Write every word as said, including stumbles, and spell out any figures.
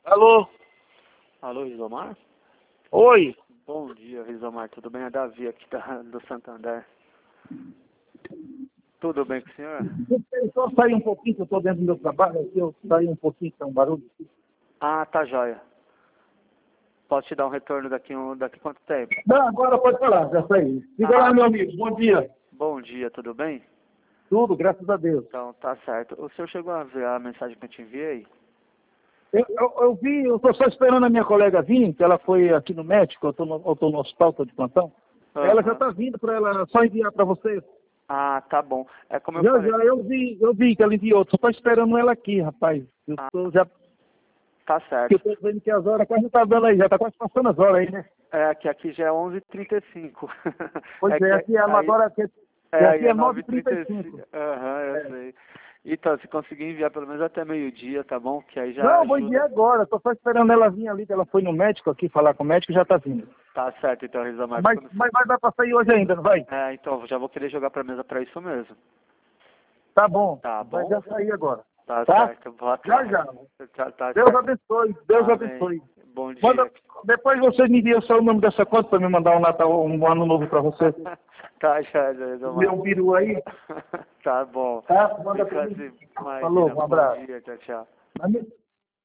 Alô? Alô, Rizomar? Oi? Bom dia, Rizomar. Tudo bem? É Davi aqui da, do Santander. Tudo bem com o senhor? Eu só sair um pouquinho, que eu estou dentro do meu trabalho, aqui eu saí um pouquinho, tem um barulho. Ah, tá jóia. Posso te dar um retorno daqui, um, daqui quanto tempo? Não, agora pode falar, já saí. Diga Ah, lá, meu amigo, bom dia. Bom dia, tudo bem? Tudo, graças a Deus. Então, tá certo. O senhor chegou a ver a mensagem que eu te enviei? Eu, eu, eu vi, eu estou só esperando a minha colega vir, que ela foi aqui no médico, eu estou no, eu tô no hospital, estou de plantão. Ela já Aham. está vindo para ela só enviar para você. Ah, tá bom. É como eu Já, falei. já, eu vi, eu vi que ela enviou, só estou esperando ela aqui, rapaz. Eu Ah, tô, já, tá que eu certo. estou vendo que as horas quase não tá dando aí, já está quase passando as horas aí, né? É que aqui já é onze e trinta e cinco. Pois É é, que aqui é aí, agora, aqui, é, aí aqui é é nove nove e e trinta trinta e e cinco. cinco. Aham, eu É. sei. Então, se conseguir enviar pelo menos até meio-dia, tá bom? Que aí já Não, vou enviar ajuda. agora. Estou só esperando ela vir ali, que ela foi no médico aqui falar com o médico e já está vindo. Tá certo, então, Rizomar. Mas, mas vai dar para sair hoje ainda, não vai? É, então, já vou querer jogar pra mesa pra isso mesmo. Tá bom. Tá Vai bom? já sair agora. Tá Tá? certo. Boa Já, tarde. já. Tá, tá Deus certo. abençoe. Deus Amém. abençoe. Bom Manda, dia. depois você me envia só o nome dessa conta para me mandar um Natal, um ano novo para você. Tá, já, Rizomar. Meu biru aí. Tá bom. Tá? Manda Fica para mim. assim. Falou, Imagina. um Bom abraço. dia. Tchau, tchau.